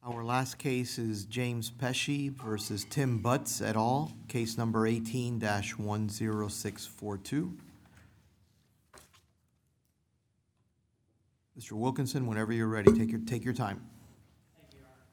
Our last case is James Pesci versus Tim Butts et al., case number 18-10642. Mr. Wilkinson, whenever you're ready, take your time. Thank you, Your Honor.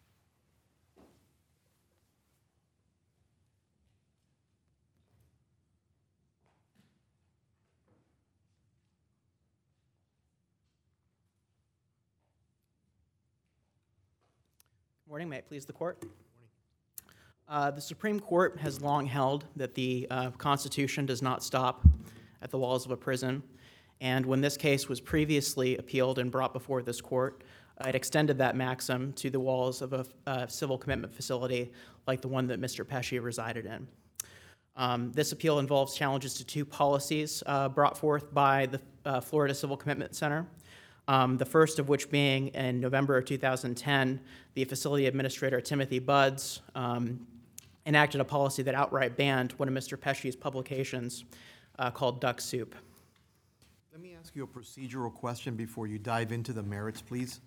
Good morning. May it please the Court? The Supreme Court has long held that the Constitution does not stop at the walls of a prison, and when this case was previously appealed and brought before this Court, it extended that maxim to the walls of a civil commitment facility like the one that Mr. Pesci resided in. This appeal involves challenges to two policies brought forth by the Florida Civil Commitment Center. The first of which being in November of 2010, the facility administrator, Timothy Buds, enacted a policy that outright banned one of Mr. Pesci's publications called Duck Soup. Let me ask you a procedural question before you dive into the merits, please.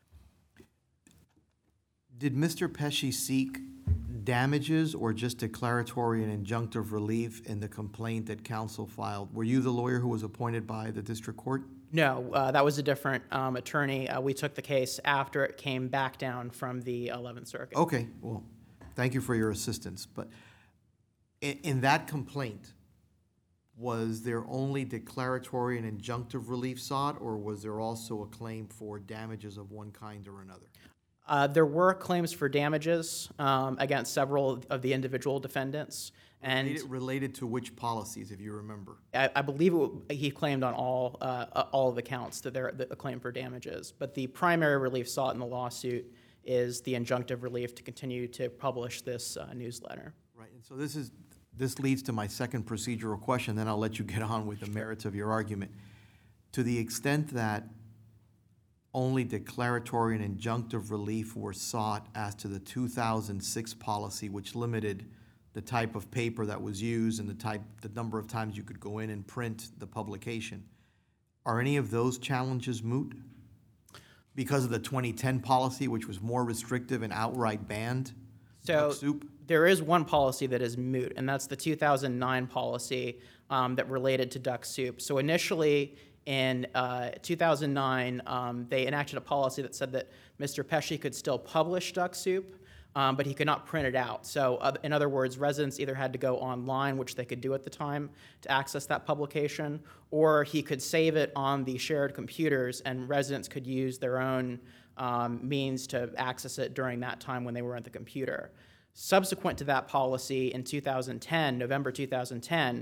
Did Mr. Pesci seek damages or just declaratory and injunctive relief in the complaint that counsel filed? Were you the lawyer who was appointed by the district court? No, that was a different attorney. We took the case after it came back down from the 11th Circuit. Okay, well, thank you for your assistance. But in that complaint, was there only declaratory and injunctive relief sought, or was there also a claim for damages of one kind or another? There were claims for damages against several of the individual defendants. And related to which policies, if you remember? I believe he claimed on all of the counts that there a claim for damages. But the primary relief sought in the lawsuit is the injunctive relief to continue to publish this newsletter. Right, and so this leads to my second procedural question, then I'll let you get on with the merits of your argument. To the extent that only declaratory and injunctive relief were sought as to the 2006 policy, which limited the type of paper that was used and the number of times you could go in and print the publication, are any of those challenges moot? Because of the 2010 policy, which was more restrictive and outright banned Duck Soup? There is one policy that is moot, and that's the 2009 policy that related to Duck Soup. So initially, in 2009, they enacted a policy that said that Mr. Pesci could still publish Duck Soup, but he could not print it out. So in other words, residents either had to go online, which they could do at the time, to access that publication, or he could save it on the shared computers, and residents could use their own means to access it during that time when they were at the computer. Subsequent to that policy in 2010, November 2010,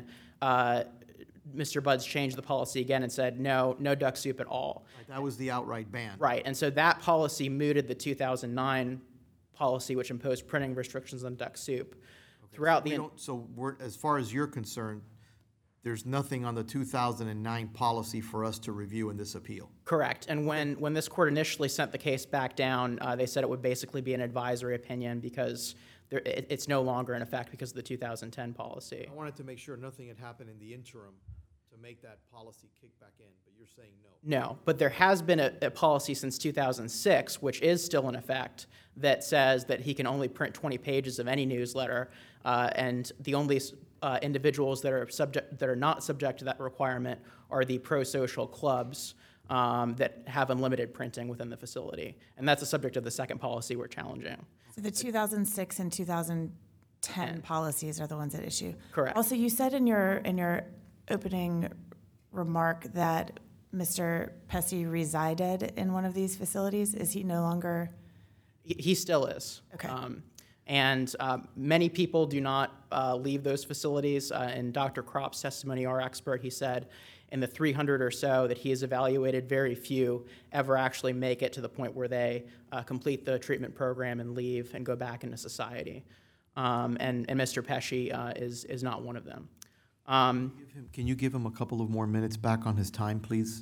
Mr. Buds changed the policy again and said, no Duck Soup at all. Right, that was the outright ban. Right, and so that policy mooted the 2009 policy, which imposed printing restrictions on Duck Soup. Okay, as far as you're concerned, there's nothing on the 2009 policy for us to review in this appeal. Correct, and when this court initially sent the case back down, they said it would basically be an advisory opinion because it's no longer in effect because of the 2010 policy. I wanted to make sure nothing had happened in the interim to make that policy kick back in, but you're saying no. No, but there has been a policy since 2006, which is still in effect, that says that he can only print 20 pages of any newsletter, and the only individuals that are not subject to that requirement are the pro-social clubs that have unlimited printing within the facility, and that's the subject of the second policy we're challenging. So the 2006 and 2010 policies are the ones at issue. Correct. Also, you said in your opening remark that Mr. Pesci resided in one of these facilities. Is he no longer? He still is. Okay. And many people do not leave those facilities. In Dr. Kropp's testimony, our expert, he said in the 300 or so that he has evaluated, very few ever actually make it to the point where they complete the treatment program and leave and go back into society. And Mr. Pesci is not one of them. Can you give him a couple of more minutes back on his time, please?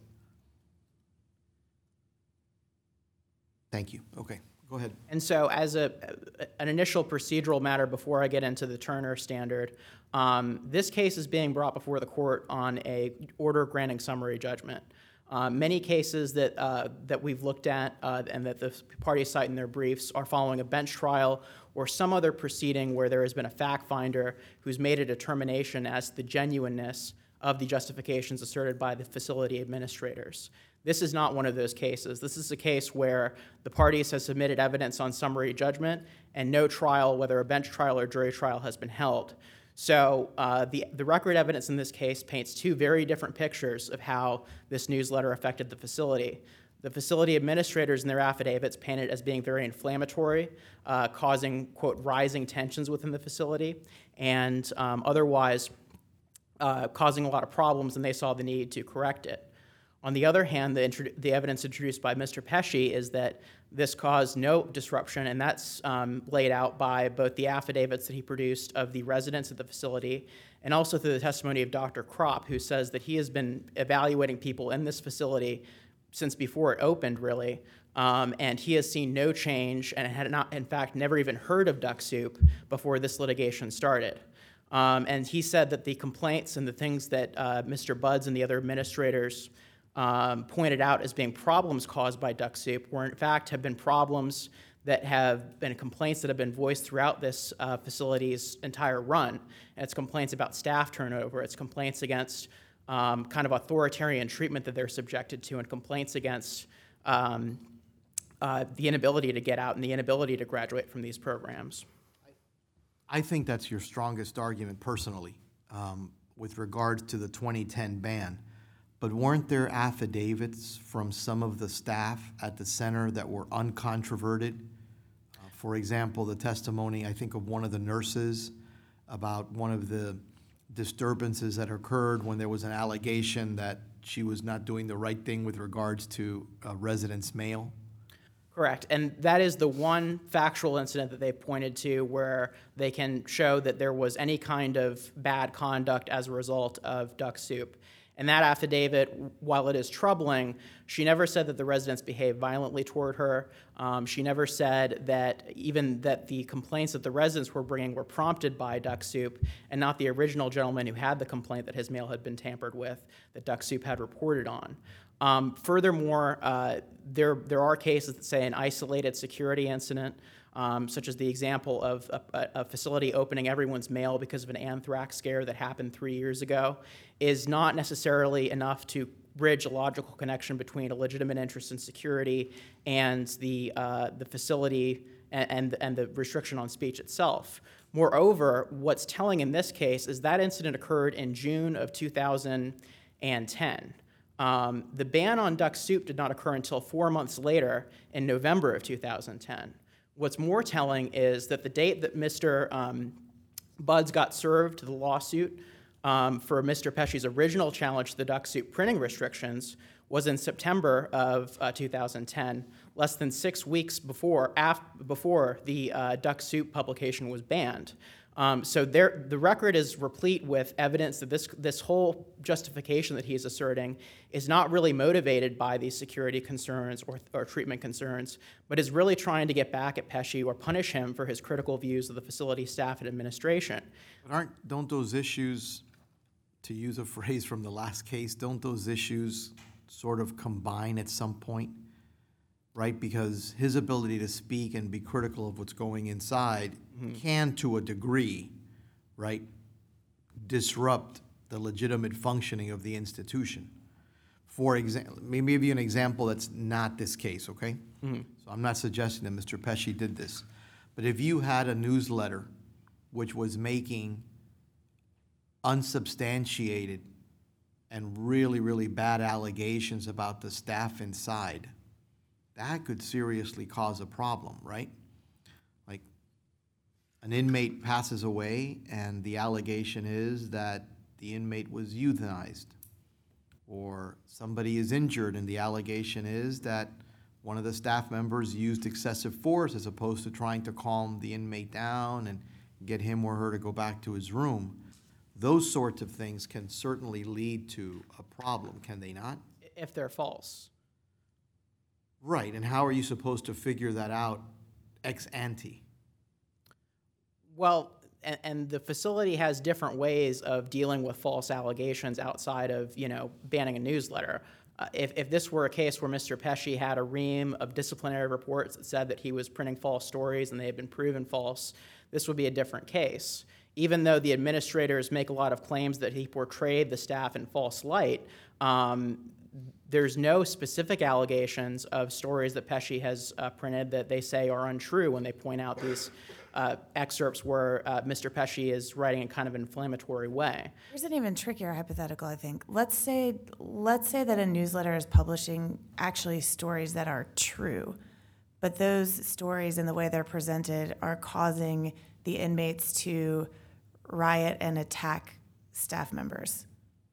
Thank you. Okay, go ahead. And so as an initial procedural matter before I get into the Turner standard, this case is being brought before the court on a order granting summary judgment. Many cases that we've looked at and that the parties cite in their briefs are following a bench trial or some other proceeding where there has been a fact finder who's made a determination as to the genuineness of the justifications asserted by the facility administrators. This is not one of those cases. This is a case where the parties have submitted evidence on summary judgment and no trial, whether a bench trial or jury trial, has been held. So the record evidence in this case paints two very different pictures of how this newsletter affected the facility. The facility administrators in their affidavits paint it as being very inflammatory, causing, quote, rising tensions within the facility, and otherwise causing a lot of problems, and they saw the need to correct it. On the other hand, the evidence introduced by Mr. Pesci is that this caused no disruption, and that's laid out by both the affidavits that he produced of the residents of the facility and also through the testimony of Dr. Kropp, who says that he has been evaluating people in this facility since before it opened, really, and he has seen no change and had not, in fact, never even heard of duck soup before this litigation started. And he said that the complaints and the things that Mr. Buds and the other administrators pointed out as being problems caused by duck soup were in fact have been problems that have been complaints that have been voiced throughout this facility's entire run. And it's complaints about staff turnover, it's complaints against kind of authoritarian treatment that they're subjected to, and complaints against the inability to get out and the inability to graduate from these programs. I think that's your strongest argument personally with regards to the 2010 ban. But weren't there affidavits from some of the staff at the center that were uncontroverted? For example, the testimony, I think, of one of the nurses about one of the disturbances that occurred when there was an allegation that she was not doing the right thing with regards to a resident's mail. Correct, and that is the one factual incident that they pointed to where they can show that there was any kind of bad conduct as a result of duck soup. And that affidavit, while it is troubling, she never said that the residents behaved violently toward her. She never said that even that the complaints that the residents were bringing were prompted by duck soup and not the original gentleman who had the complaint that his mail had been tampered with, that duck soup had reported on. Furthermore, there are cases that say an isolated security incident, such as the example of a facility opening everyone's mail because of an anthrax scare that happened 3 years ago, is not necessarily enough to bridge a logical connection between a legitimate interest in security and the facility and the restriction on speech itself. Moreover, what's telling in this case is that incident occurred in June of 2010. The ban on duck soup did not occur until 4 months later in November of 2010. What's more telling is that the date that Mr. Buds got served to the lawsuit for Mr. Pesci's original challenge to the duck soup printing restrictions was in September of 2010, less than 6 weeks before the duck soup publication was banned. So the record is replete with evidence that this whole justification that he's asserting is not really motivated by these security concerns or treatment concerns, but is really trying to get back at Pesci or punish him for his critical views of the facility staff and administration. But don't those issues, to use a phrase from the last case, don't those issues sort of combine at some point, right? Because his ability to speak and be critical of what's going inside can, to a degree, right, disrupt the legitimate functioning of the institution. For example, let me give you an example that's not this case, okay? So I'm not suggesting that Mr. Pesci did this. But if you had a newsletter which was making unsubstantiated and really, really bad allegations about the staff inside, that could seriously cause a problem, right? Like an inmate passes away and the allegation is that the inmate was euthanized, or somebody is injured and the allegation is that one of the staff members used excessive force as opposed to trying to calm the inmate down and get him or her to go back to his room. Those sorts of things can certainly lead to a problem, can they not? If they're false. Right, and how are you supposed to figure that out ex ante? Well, and the facility has different ways of dealing with false allegations outside of, banning a newsletter. If this were a case where Mr. Pesci had a ream of disciplinary reports that said that he was printing false stories and they had been proven false, this would be a different case. Even though the administrators make a lot of claims that he portrayed the staff in false light, there's no specific allegations of stories that Pesci has printed that they say are untrue when they point out these excerpts where Mr. Pesci is writing in kind of an inflammatory way. There's an even trickier hypothetical, I think. Let's say that a newsletter is publishing actually stories that are true, but those stories and the way they're presented are causing the inmates to riot and attack staff members.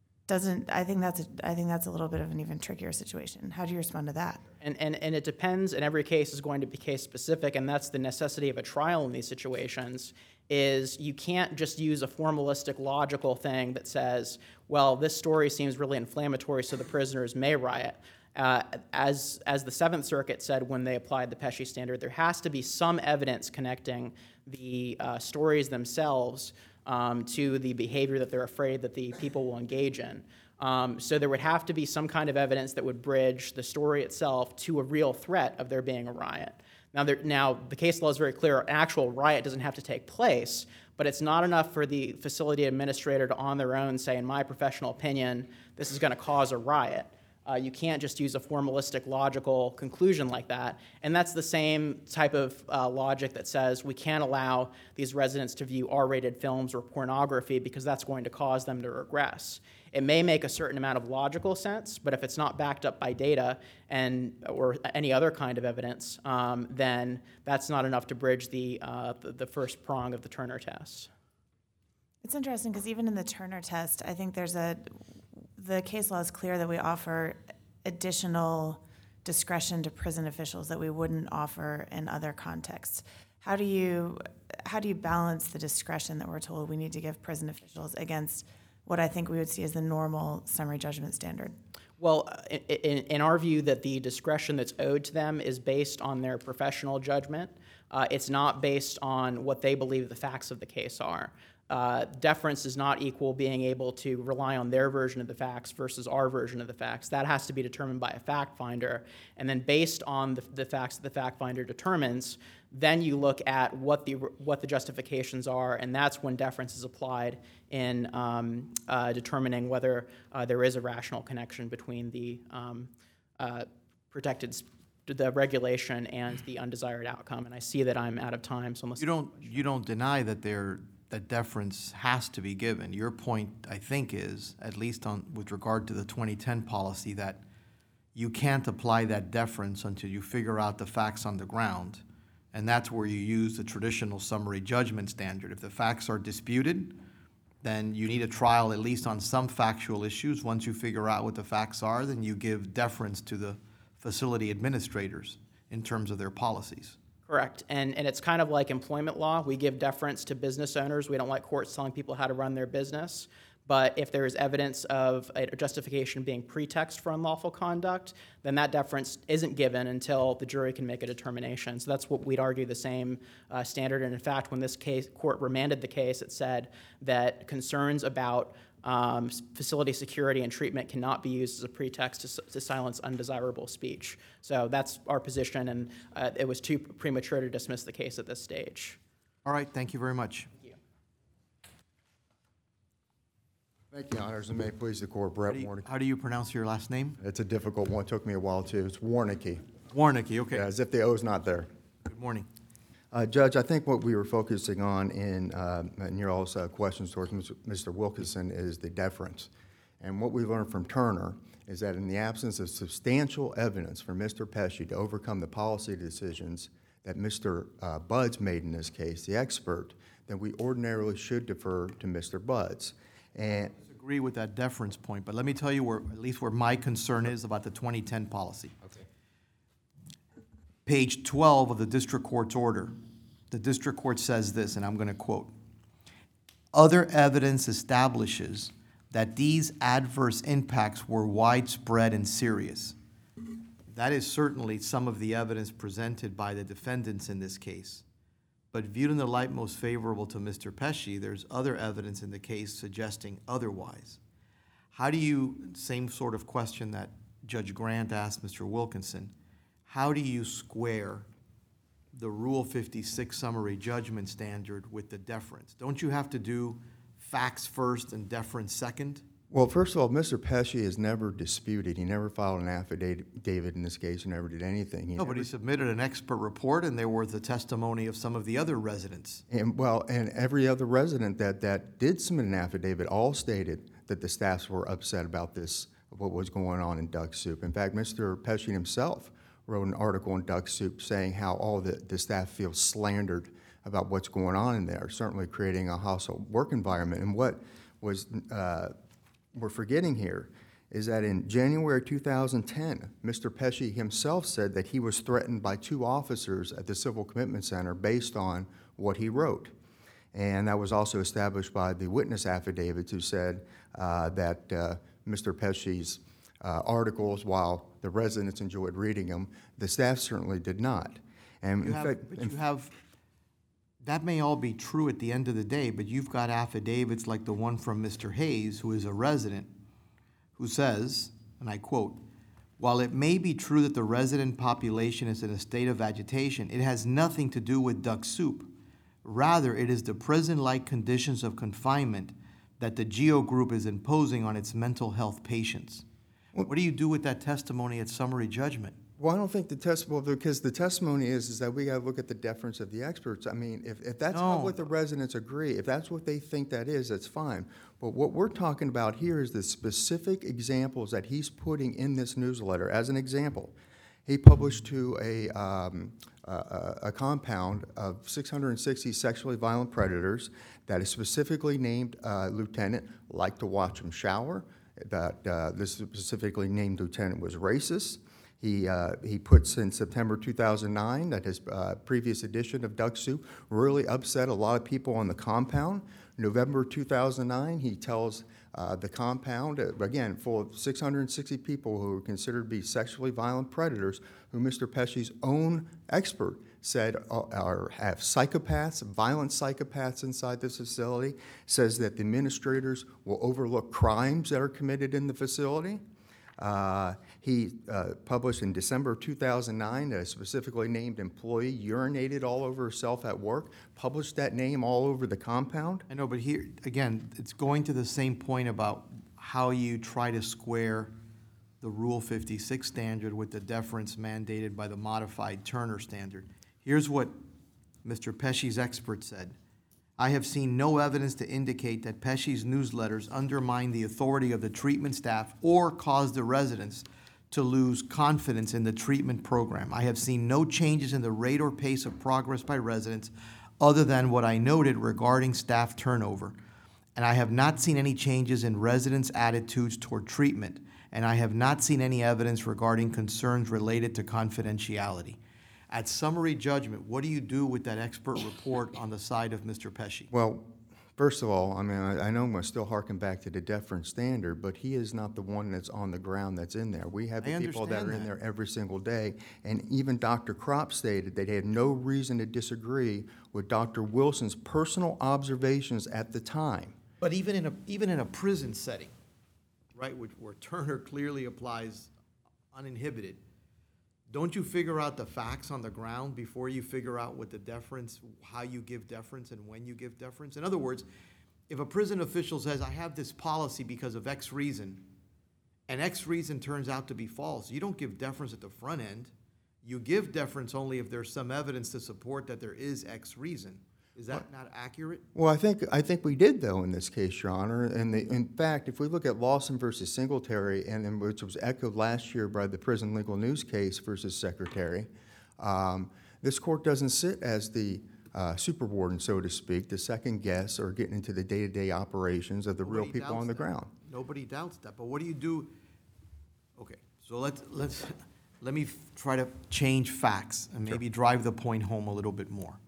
I think that's a little bit of an even trickier situation. How do you respond to that? And it depends, and every case is going to be case specific, and that's the necessity of a trial in these situations, is you can't just use a formalistic logical thing that says, well, this story seems really inflammatory, so the prisoners may riot. As the Seventh Circuit said when they applied the Pesci standard, there has to be some evidence connecting the stories themselves to the behavior that they're afraid that the people will engage in. So there would have to be some kind of evidence that would bridge the story itself to a real threat of there being a riot. Now the case law is very clear. An actual riot doesn't have to take place, but it's not enough for the facility administrator to on their own say, in my professional opinion, this is going to cause a riot. You can't just use a formalistic, logical conclusion like that. And that's the same type of logic that says we can't allow these residents to view R-rated films or pornography because that's going to cause them to regress. It may make a certain amount of logical sense, but if it's not backed up by data or any other kind of evidence, then that's not enough to bridge the first prong of the Turner test. It's interesting because even in the Turner test, I think the case law is clear that we offer additional discretion to prison officials that we wouldn't offer in other contexts. How do you balance the discretion that we're told we need to give prison officials against what I think we would see as the normal summary judgment standard? Well, in our view, that the discretion that's owed to them is based on their professional judgment. It's not based on what they believe the facts of the case are. Deference does not equal being able to rely on their version of the facts versus our version of the facts. That has to be determined by a fact finder. And then based on the facts that the fact finder determines, then you look at what the justifications are, and that's when deference is applied in determining whether there is a rational connection between the the regulation and the undesired outcome. And I see that I'm out of time, so unless You don't deny that that deference has to be given. Your point, I think, is, at least with regard to the 2010 policy, that you can't apply that deference until you figure out the facts on the ground, and that's where you use the traditional summary judgment standard. If the facts are disputed, then you need a trial at least on some factual issues. Once you figure out what the facts are, then you give deference to the facility administrators in terms of their policies. Correct. And it's kind of like employment law. We give deference to business owners. We don't like courts telling people how to run their business. But if there is evidence of a justification being pretext for unlawful conduct, then that deference isn't given until the jury can make a determination. So that's what we'd argue the same standard. And in fact, when this court remanded the case, it said that concerns about facility security and treatment cannot be used as a pretext to silence undesirable speech. So that's our position, and it was too premature to dismiss the case at this stage. All right, thank you very much. Thank you. Thank you, Honors, and may it please the Court, Brett Warnicki. How do you pronounce your last name? It's a difficult one. It took me a while, too. It's Warnicki. Warnicki, okay. Yeah, as if the O's not there. Good morning. Judge, I think what we were focusing on in your all's questions towards Mr. Wilkinson is the deference. And what we learned from Turner is that in the absence of substantial evidence for Mr. Pesci to overcome the policy decisions that Mr. Buds made in this case, the expert, then we ordinarily should defer to Mr. Buds. And I agree with that deference point, but let me tell you at least where my concern is about the 2010 policy. okay. Page 12 of the district court's order, the district court says this, and I'm going to quote, "Other evidence establishes that these adverse impacts were widespread and serious." That is certainly some of the evidence presented by the defendants in this case. But viewed in the light most favorable to Mr. Pesci, there's other evidence in the case suggesting otherwise. How do you, same sort of question that Judge Grant asked Mr. Wilkinson, how do you square the Rule 56 summary judgment standard with the deference? Don't you have to do facts first and deference second? Well, first of all, Mr. Pesci has never disputed. He never filed an affidavit in this case. He never did anything. No, but he submitted an expert report, and there was the testimony of some of the other residents. And every other resident that did submit an affidavit all stated that the staffs were upset about this, what was going on in Duck Soup. In fact, Mr. Pesci himself wrote an article in Duck Soup saying how all the staff feels slandered about what's going on in there, certainly creating a hostile work environment. And what was we're forgetting here is that in January 2010, Mr. Pesci himself said that he was threatened by 2 officers at the Civil Commitment Center based on what he wrote. And that was also established by the witness affidavits who said that Mr. Pesci's articles, while the residents enjoyed reading them, the staff certainly did not. And in fact, that may all be true at the end of the day, but you've got affidavits like the one from Mr. Hayes, who is a resident, who says, and I quote, "While it may be true that the resident population is in a state of agitation, it has nothing to do with Duck Soup. Rather, it is the prison-like conditions of confinement that the GEO Group is imposing on its mental health patients." What do you do with that testimony at summary judgment? Well, I don't think the testimony, because the testimony is that we got to look at the deference of the experts. I mean, if that's not what the residents agree, if that's what they think that is, that's fine. But what we're talking about here is the specific examples that he's putting in this newsletter. As an example, he published to a compound of 660 sexually violent predators that is specifically named lieutenant, liked to watch him shower, that this specifically named lieutenant was racist. He puts in September 2009 that his previous edition of Duck Soup really upset a lot of people on the compound. November 2009, he tells the compound, again, full of 660 people who are considered to be sexually violent predators, who Mr. Pesci's own expert said have psychopaths, violent psychopaths inside this facility, says that the administrators will overlook crimes that are committed in the facility. He published in December 2009 that a specifically named employee urinated all over herself at work, published that name all over the compound. I know, but here, again, it's going to the same point about how you try to square the Rule 56 standard with the deference mandated by the modified Turner standard. Here's what Mr. Pesci's expert said. "I have seen no evidence to indicate that Pesci's newsletters undermine the authority of the treatment staff or cause the residents to lose confidence in the treatment program. I have seen no changes in the rate or pace of progress by residents other than what I noted regarding staff turnover. And I have not seen any changes in residents' attitudes toward treatment. And I have not seen any evidence regarding concerns related to confidentiality." At summary judgment, what do you do with that expert report on the side of Mr. Pesci? Well, first of all, I mean, I know I'm going to still harken back to the deference standard, but he is not the one that's on the ground that's in there. We have the people that are in there every single day, and even Dr. Kropp stated that he had no reason to disagree with Dr. Wilson's personal observations at the time. But even in a prison setting, right, where Turner clearly applies uninhibited, don't you figure out the facts on the ground before you figure out what the deference, how you give deference and when you give deference? In other words, if a prison official says, "I have this policy because of X reason," and X reason turns out to be false, you don't give deference at the front end. You give deference only if there's some evidence to support that there is X reason. Is that not accurate? Well, I think we did, though, in this case, Your Honor. And in fact, if we look at Lawson versus Singletary, which was echoed last year by the Prison Legal News case versus Secretary, this court doesn't sit as the superwarden, so to speak, to second guess or get into the day-to-day operations of the real people on the ground. Nobody doubts that. But what do you do? Okay, so let me try to change facts and maybe drive the point home a little bit more.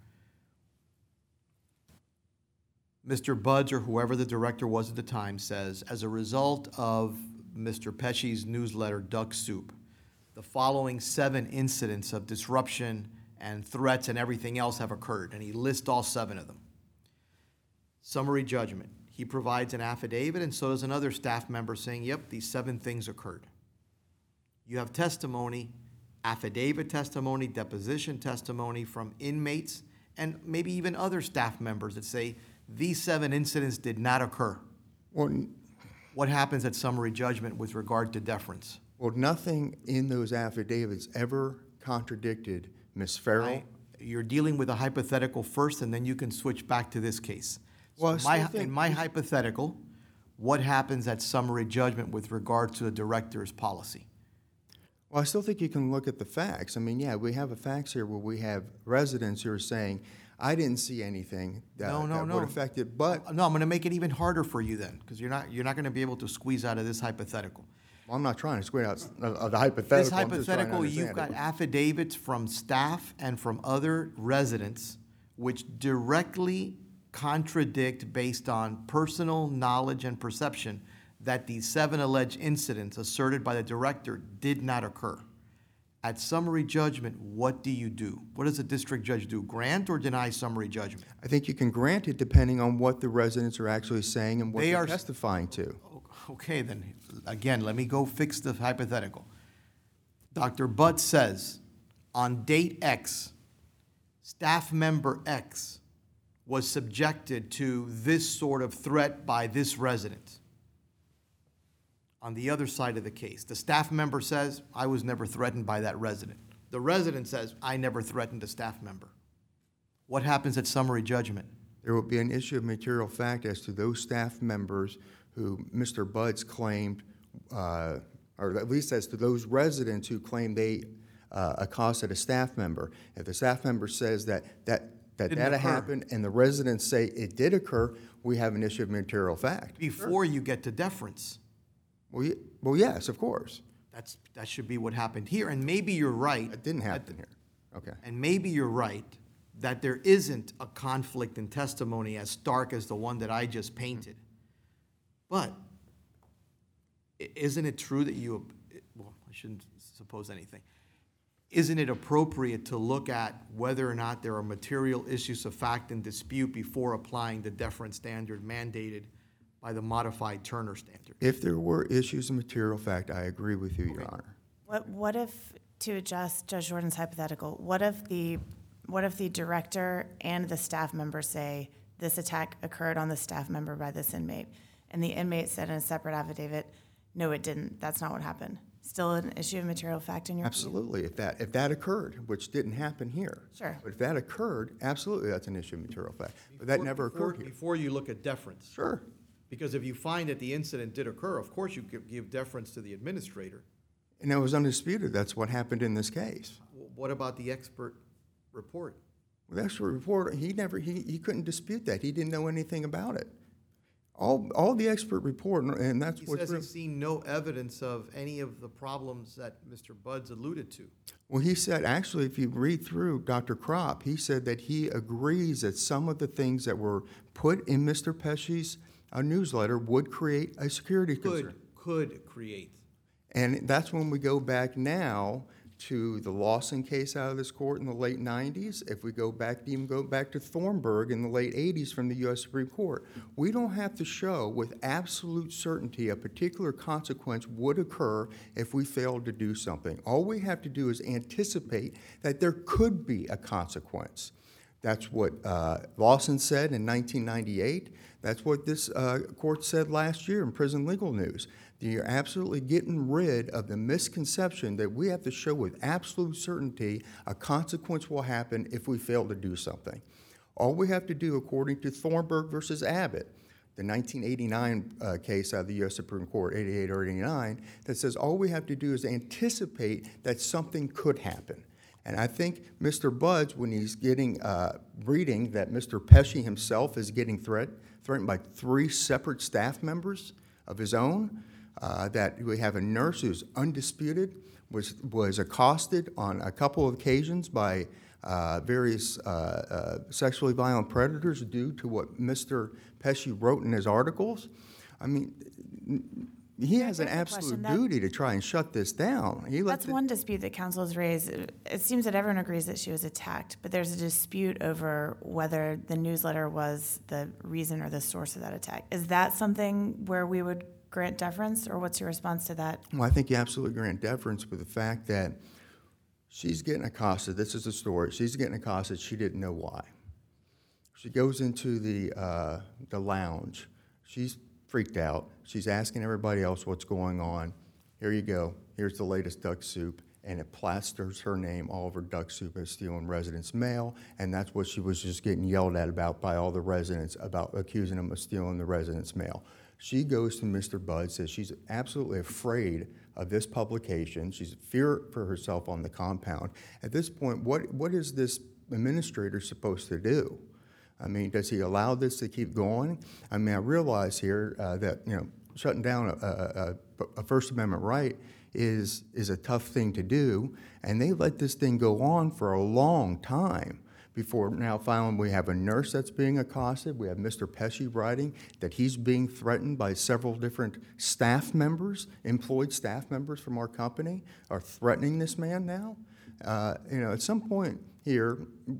Mr. Buds, or whoever the director was at the time, says, as a result of Mr. Pesci's newsletter, Duck Soup, the following 7 incidents of disruption and threats and everything else have occurred, and he lists all 7 of them. Summary judgment. He provides an affidavit, and so does another staff member saying, yep, these 7 things occurred. You have testimony, affidavit testimony, deposition testimony from inmates, and maybe even other staff members that say these 7 incidents did not occur. Well, What happens at summary judgment with regard to deference? nothing in those affidavits ever contradicted Ms. Farrell. You're dealing with a hypothetical first, and then you can switch back to this case. So Well, I still think- in my hypothetical, what happens at summary judgment with regard to the director's policy? Well, I still think you can look at the facts. I mean, yeah, we have a facts here where we have residents who are saying, I didn't see anything that, that would affect it, but No, I'm gonna make it even harder for you then, because you're not gonna be able to squeeze out of this hypothetical. I'm not trying to square out of the hypothetical. This I'm just trying to hypothetical, you've understand got it. affidavits from staff and from other residents which directly contradict based on personal knowledge and perception that these 7 alleged incidents asserted by the director did not occur. At summary judgment, what do you do? What does a district judge do? Grant or deny summary judgment? I think you can grant it depending on what the residents are actually saying and what They they're are- testifying to. Okay, then, again, let me go fix the hypothetical. Dr. Butt says, on date X, staff member X was subjected to this sort of threat by this resident. On the other side of the case, the staff member says, I was never threatened by that resident. The resident says, I never threatened a staff member. What happens at summary judgment? There will be an issue of material fact as to those staff members who Mr. Buds claimed, or at least as to those residents who claimed they accosted a staff member. If the staff member says that Didn't data occur. happened and the residents say it did occur, we have an issue of material fact. Before you get to deference. Well, yes, of course. That should be what happened here, and maybe you're right. It didn't happen here. Okay. And maybe you're right that there isn't a conflict in testimony as stark as the one that I just painted. But isn't it true that well, I shouldn't suppose anything. Isn't it appropriate to look at whether or not there are material issues of fact and dispute before applying the deference standard mandated by the modified Turner standard? If there were issues of material fact, I agree with you, Your Honor. What if, to adjust Judge Jordan's hypothetical, what if the director and the staff member say this attack occurred on the staff member by this inmate, and the inmate said in a separate affidavit, no, it didn't, that's not what happened? Still an issue of material fact in your view? Absolutely. If that occurred, which didn't happen here. Sure. But if that occurred, absolutely, that's an issue of material fact. But that never occurred here. Before you look at deference. Sure. Because if you find that the incident did occur, of course you could give deference to the administrator. And it was undisputed. That's what happened in this case. What about the expert report? Well, the expert report, he couldn't dispute that. He didn't know anything about it. All the expert report, and that's He what's says real. he's seen no evidence of any of the problems that Mr. Buds alluded to. Well, he said, actually, if you read through Dr. Kropp, he said that he agrees that some of the things that were put in Mr. Pesci's newsletter would create a security concern. Could create. And that's when we go back now to the Lawson case out of this court in the late 90s. If we go back, even go back to Thornburg in the late 80s from the U.S. Supreme Court, we don't have to show with absolute certainty a particular consequence would occur if we failed to do something. All we have to do is anticipate that there could be a consequence. That's what Lawson said in 1998. That's what this court said last year in Prison Legal News. You're absolutely getting rid of the misconception that we have to show with absolute certainty a consequence will happen if we fail to do something. All we have to do, according to Thornburg versus Abbott, the 1989 case out of the U.S. Supreme Court, 88 or 89, that says all we have to do is anticipate that something could happen. And I think Mr. Buds, when he's getting reading that Mr. Pesci himself is getting threatened by 3 separate staff members of his own, that we have a nurse who's undisputed, was accosted on a couple of occasions by various sexually violent predators due to what Mr. Pesci wrote in his articles. I mean, he has an absolute duty to try and shut this down. That's one dispute that counsel has raised. It seems that everyone agrees that she was attacked, but there's a dispute over whether the newsletter was the reason or the source of that attack. Is that something where we would grant deference, or what's your response to that? Well, I think you absolutely grant deference with the fact that she's getting accosted. This is the story. She's getting accosted. She didn't know why. She goes into the lounge. She's freaked out. She's asking everybody else what's going on. Here you go. Here's the latest duck soup. And it plasters her name all over duck soup as stealing residents' mail. And that's what she was just getting yelled at about by all the residents, about accusing them of stealing the residents' mail. She goes to Mr. Budd, says she's absolutely afraid of this publication. She's fear for herself on the compound. At this point, what is this administrator supposed to do? I mean, does he allow this to keep going? I mean, I realize here that, you know, shutting down a First Amendment right is a tough thing to do, and they let this thing go on for a long time before now finally we have a nurse that's being accosted. We have Mr. Pesci writing that he's being threatened by several different staff members, employed staff members from our company are threatening this man now. You know, at some point here,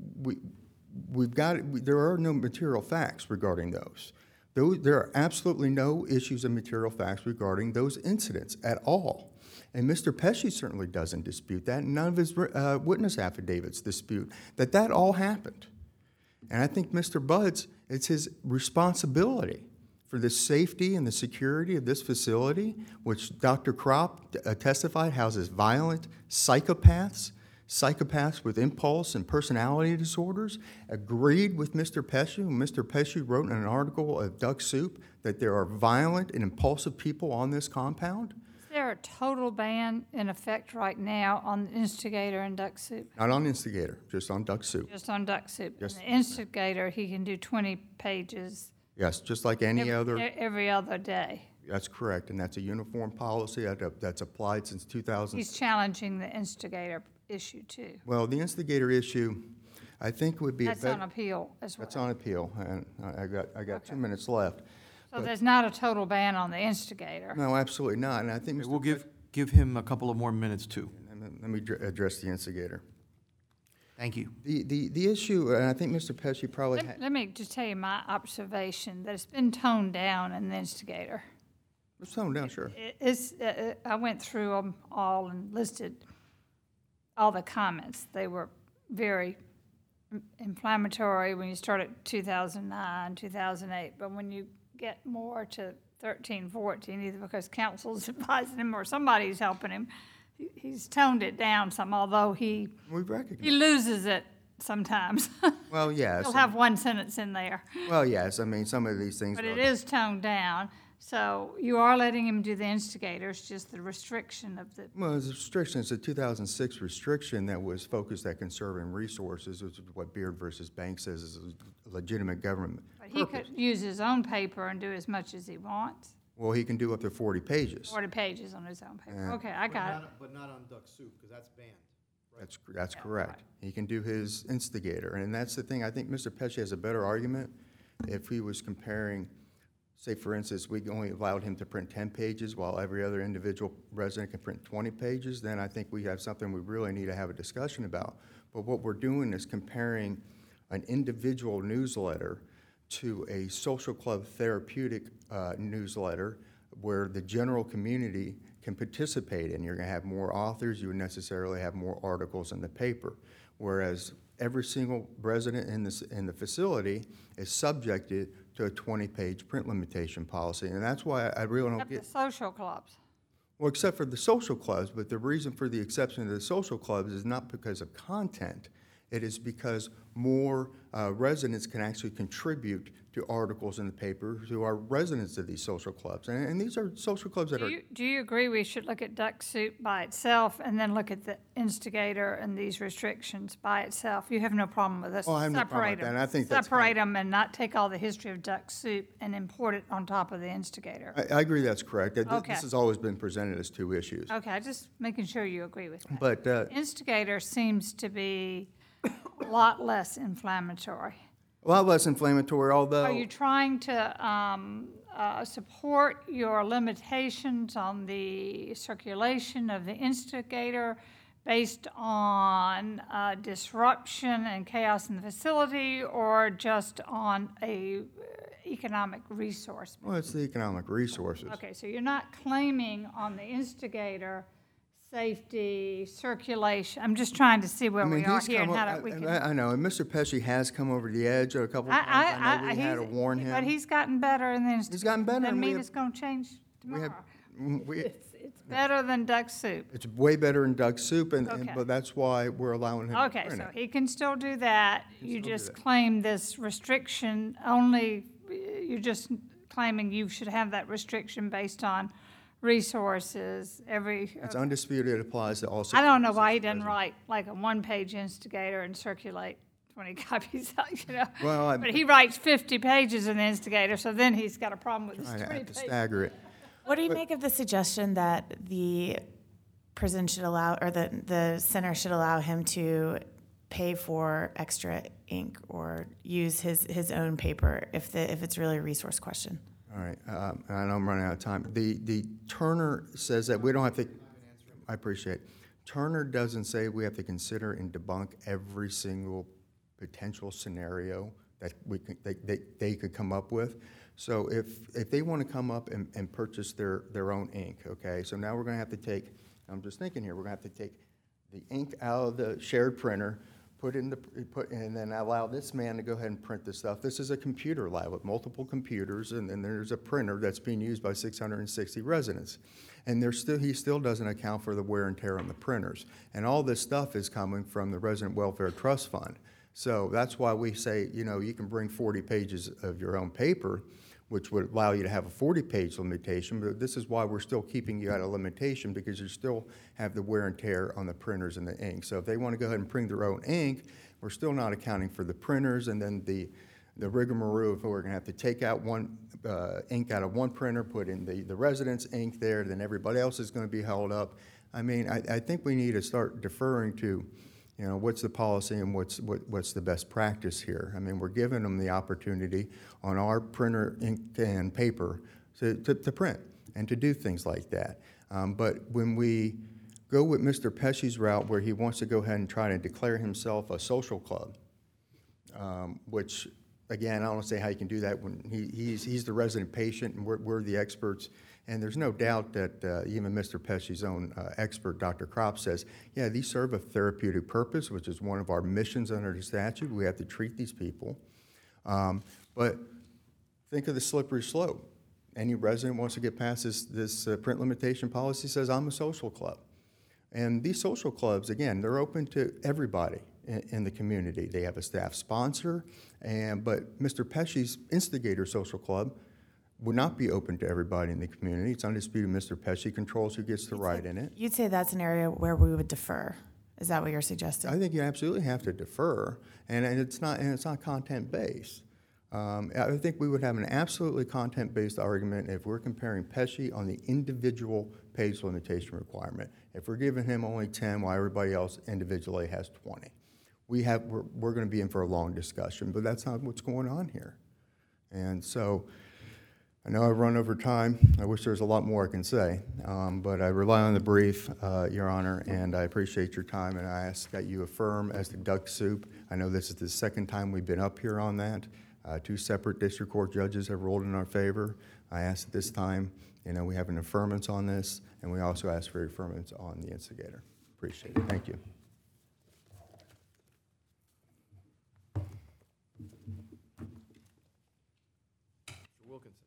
there are no material facts regarding those. There are absolutely no issues of material facts regarding those incidents at all. And Mr. Pesci certainly doesn't dispute that, and none of his witness affidavits dispute that all happened. And I think Mr. Budd's, it's his responsibility for the safety and the security of this facility, which Dr. Kropp testified houses violent psychopaths with impulse and personality disorders, agreed with Mr. Pesci. Mr. Pesci wrote in an article of Duck Soup that there are violent and impulsive people on this compound. Is there a total ban in effect right now on the instigator and Duck Soup? Not on Instigator, just on Duck Soup. Just on Duck Soup. Yes. And the instigator, he can do 20 pages Yes, just like any other. every other day. That's correct, and that's a uniform policy that's applied since 2000. He's challenging the instigator issue too. Well, the Instigator issue, I think would be That's on appeal as well. That's on appeal, and I got 2 minutes left. So there's not a total ban on the instigator. No, absolutely not, and I think Mr. We'll give him a couple of more minutes, too. Let me address the Instigator. Thank you. The issue, and I think Mr. Pesci probably Let me just tell you my observation, that it's been toned down in the instigator. let's tone down, sure. I went through them all and listed all the comments. They were very inflammatory when you start at 2009, 2008, but when you get more to 13, 14, either because counsel's advising him or somebody's helping him, he's toned it down some, although We he recognize. loses it sometimes. Well, yes. He'll have one sentence in there. Well, yes, I mean, some of these things But are. it is toned down, so you are letting him do the instigators, just the restriction of the, Well, it's a restriction. It's a 2006 restriction that was focused at conserving resources, which is what Beard versus Banks says is a legitimate government but he purpose. could use his own paper and do as much as he wants. Well, he can do up to 40 pages. 40 pages on his own paper. Yeah. Okay, I got it. But not on Duck Soup, because that's banned. That's correct. He can do his instigator, and that's the thing. I think Mr. Pesci has a better argument if he was comparing, say, for instance, we only allowed him to print 10 pages while every other individual resident can print 20 pages, then I think we have something we really need to have a discussion about. But what we're doing is comparing an individual newsletter to a social club therapeutic newsletter where the general community can participate in. You're going to have more authors, you would necessarily have more articles in the paper, whereas every single resident in the facility is subjected to a 20-page print limitation policy, and that's why I really don't Except the get. social clubs. Well, except for the social clubs, but the reason for the exception of the social clubs is not because of content. It is because more residents can actually contribute to articles in the paper who are residents of these social clubs. And these are social clubs that are. Do you agree we should look at Duck Soup by itself and then look at the instigator and these restrictions by itself? You have no problem with this? Oh, I have no problem with that, and I think that's Separate them and not take all the history of Duck Soup and import it on top of the instigator. I agree that's correct. Okay. This has always been presented as two issues. Okay, just making sure you agree with that. But Instigator seems to be a lot less inflammatory. a lot less inflammatory, although. Are you trying to support your limitations on the circulation of the instigator based on disruption and chaos in the facility, or just on a economic resource. Well, it's the economic resources. Okay, so you're not claiming on the instigator safety, circulation. I'm just trying to see where we are he's here and come how up- that we can. I know, and Mr. Pesci has come over the edge a couple times. I know we had to warn him. But he's gotten better, and then He's gotten better, Doesn't and we mean have- it's going to change We have, tomorrow. we, It's better than duck soup. it's way better than duck soup, Okay. but that's why we're allowing him to Okay, print so it. he can still do that. You still do just that. claim this restriction only, you're just claiming you should have that restriction based on resources, It's undisputed, it applies to all. I don't know why he 660 doesn't residents. write like a one-page instigator and circulate 20 copies out, you know? Well, But he writes 50 pages in the instigator, so then he's got a problem with his I 20 have to pages. stagger it. What do you make of the suggestion that the prison should allow, or the center should allow him to pay for extra ink or use his own paper if it's really a resource question? All right, I know I'm running out of time. The Turner says that we don't have to, I appreciate it. Turner doesn't say we have to consider and debunk every single potential scenario that they could come up with. So if they want to come up and purchase their own ink, okay, so now we're going to have to take, I'm just thinking here, we're going to have to take the ink out of the shared printer, and then allow this man to go ahead and print this stuff. This is a computer lab with multiple computers, and then there's a printer that's being used by 660 residents. And he still doesn't account for the wear and tear on the printers. And all this stuff is coming from the Resident Welfare Trust Fund. So that's why we say, you know, you can bring 40 pages of your own paper, which would allow you to have a 40-page limitation, but this is why we're still keeping you at a limitation, because you still have the wear and tear on the printers and the ink. So if they want to go ahead and bring their own ink, we're still not accounting for the printers, and then the rigmarole of we're going to have to take out one ink out of one printer, put in the resident's ink there, then everybody else is going to be held up. I mean, I think we need to start deferring to, you know, what's the policy and what's the best practice here. I mean, we're giving them the opportunity on our printer, ink, and paper to print and to do things like that. But when we go with Mr. Pesci's route, where he wants to go ahead and try to declare himself a social club, which, again, I don't say how you can do that when he's the resident patient and we're the experts. And there's no doubt that even Mr. Pesci's own expert, Dr. Kropp, says, yeah, these serve a therapeutic purpose, which is one of our missions under the statute. We have to treat these people. But think of the slippery slope. Any resident wants to get past this print limitation policy, says, I'm a social club. And these social clubs, again, they're open to everybody in the community. They have a staff sponsor, but Mr. Pesci's Instigator Social Club would not be open to everybody in the community. It's undisputed Mr. Pesci controls who gets to write in it. You'd say that's an area where we would defer. Is that what you're suggesting? I think you absolutely have to defer, and it's not content-based. I think we would have an absolutely content-based argument if we're comparing Pesci on the individual page limitation requirement. If we're giving him only 10 while everybody else individually has 20. We're going to be in for a long discussion, but that's not what's going on here. And so I know I've run over time. I wish there was a lot more I can say, but I rely on the brief, Your Honor, and I appreciate your time, and I ask that you affirm as to duck soup. I know this is the second time we've been up here on that. 2 separate district court judges have ruled in our favor. I ask at this time, we have an affirmance on this, and we also ask for affirmance on the instigator. Appreciate it. Thank you. Mr. Wilkinson.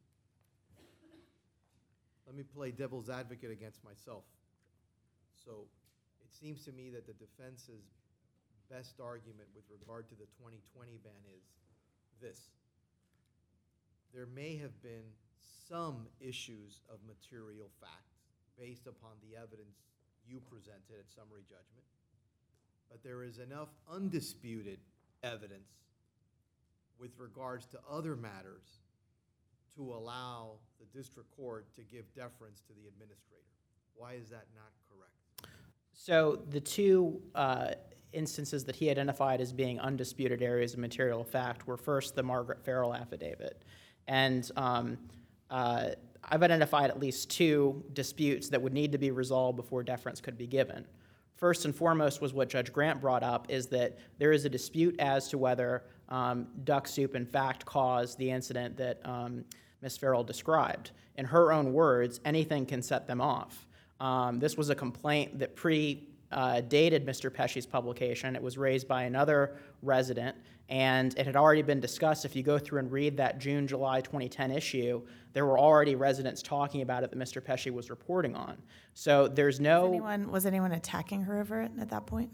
Let me play devil's advocate against myself. So it seems to me that the defense's best argument with regard to the 2020 ban is this. There may have been some issues of material fact based upon the evidence you presented at summary judgment, but there is enough undisputed evidence with regards to other matters to allow the district court to give deference to the administrator. Why is that not correct? So the two instances that he identified as being undisputed areas of material fact were first the Margaret Farrell affidavit. And I've identified at least 2 disputes that would need to be resolved before deference could be given. First and foremost was what Judge Grant brought up, is that there is a dispute as to whether Duck Soup in fact caused the incident that Ms. Farrell described. In her own words, anything can set them off. This was a complaint that dated Mr. Pesci's publication. It was raised by another resident, and it had already been discussed. If you go through and read that June-July 2010 issue, there were already residents talking about it that Mr. Pesci was reporting on. So there's no... Was anyone attacking her over it at that point?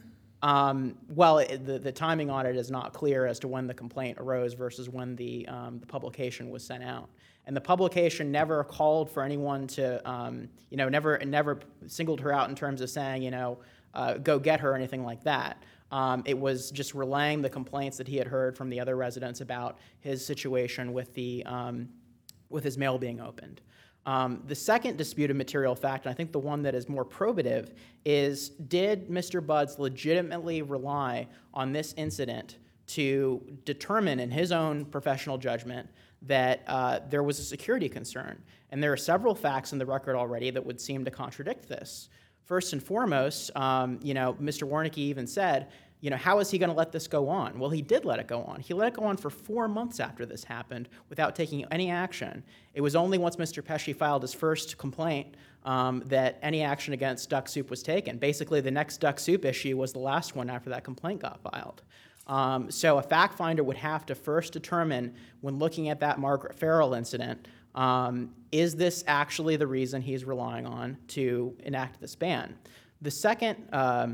The timing on it is not clear as to when the complaint arose versus when the publication was sent out. And the publication never called for anyone to, never singled her out in terms of saying, go get her or anything like that. It was just relaying the complaints that he had heard from the other residents about his situation with his mail being opened. The second disputed material fact, and I think the one that is more probative, is did Mr. Buds legitimately rely on this incident to determine in his own professional judgment that there was a security concern? And there are several facts in the record already that would seem to contradict this. First and foremost, Mr. Warnicki even said, how is he going to let this go on? Well, he did let it go on. He let it go on for 4 months after this happened without taking any action. It was only once Mr. Pesci filed his first complaint that any action against Duck Soup was taken. Basically, the next Duck Soup issue was the last one after that complaint got filed. So a fact finder would have to first determine, when looking at that Margaret Farrell incident, is this actually the reason he's relying on to enact this ban? The second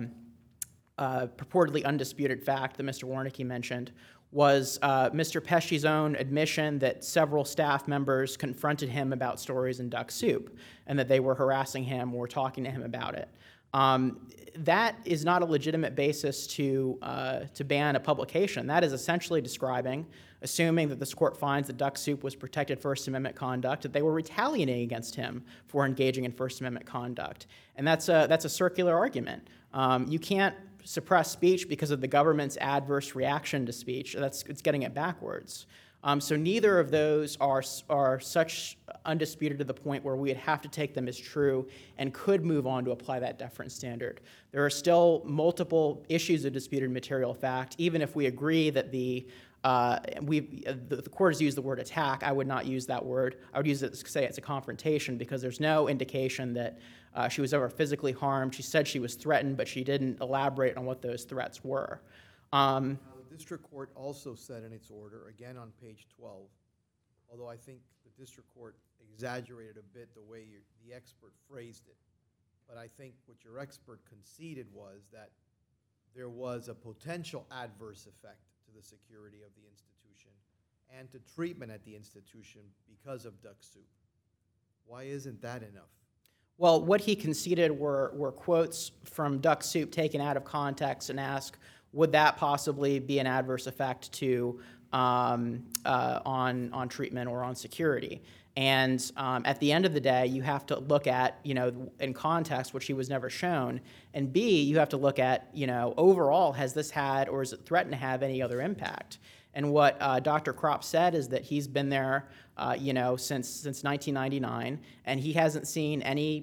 purportedly undisputed fact that Mr. Warnicki mentioned was Mr. Pesci's own admission that several staff members confronted him about stories in Duck Soup and that they were harassing him or talking to him about it. That is not a legitimate basis to ban a publication. That is essentially describing, assuming that this court finds that Duck Soup was protected First Amendment conduct, that they were retaliating against him for engaging in First Amendment conduct. And that's a circular argument. You can't suppress speech because of the government's adverse reaction to speech. It's getting it backwards. So neither of those are such undisputed to the point where we would have to take them as true and could move on to apply that deference standard. There are still multiple issues of disputed material fact, even if we agree that the court has used the word attack. I would not use that word. I would use it to say it's a confrontation, because there's no indication that she was ever physically harmed. She said she was threatened, but she didn't elaborate on what those threats were. The district court also said in its order, again on page 12, although I think the district court exaggerated a bit the way the expert phrased it, but I think what your expert conceded was that there was a potential adverse effect to the security of the institution and to treatment at the institution because of Duck Soup. Why isn't that enough? Well, what he conceded were quotes from Duck Soup taken out of context and asked, would that possibly be an adverse effect to on treatment or on security? And at the end of the day, you have to look at, in context, which he was never shown, and B, you have to look at, overall, has this had or is it threatened to have any other impact? And what Dr. Kropp said is that he's been there, since 1999, and he hasn't seen any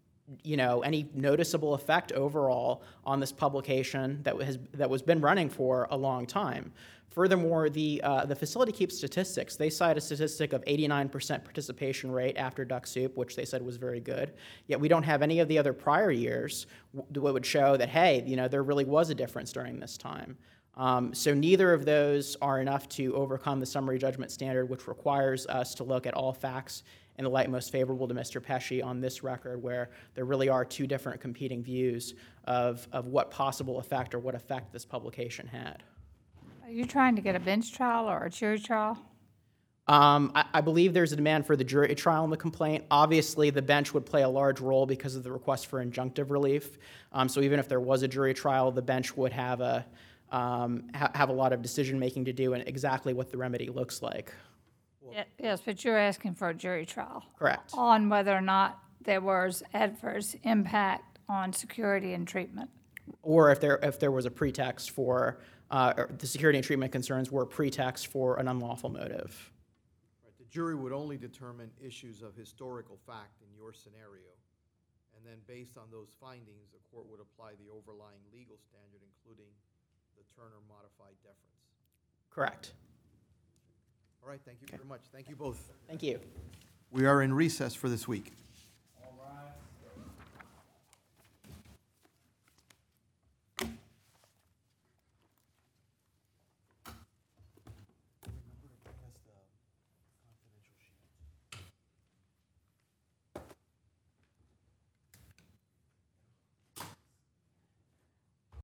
noticeable effect overall on this publication that was been running for a long time. Furthermore, the facility keeps statistics. They cite a statistic of 89% participation rate after Duck Soup, which they said was very good. Yet we don't have any of the other prior years that would show that, hey, there really was a difference during this time. So neither of those are enough to overcome the summary judgment standard, which requires us to look at all facts in the light most favorable to Mr. Pesci on this record, where there really are two different competing views of what possible effect or what effect this publication had. Are you trying to get a bench trial or a jury trial? I believe there's a demand for the jury trial in the complaint. Obviously, the bench would play a large role because of the request for injunctive relief. So even if there was a jury trial, the bench would have a lot of decision-making to do and exactly what the remedy looks like. Yes, but you're asking for a jury trial. Correct. On whether or not there was adverse impact on security and treatment. Or if there was a pretext for, the security and treatment concerns were a pretext for an unlawful motive. Right. The jury would only determine issues of historical fact in your scenario, and then based on those findings, the court would apply the overlying legal standard, including the Turner modified deference. Correct. All right, thank you very much. Thank you both. Thank you. We are in recess for this week.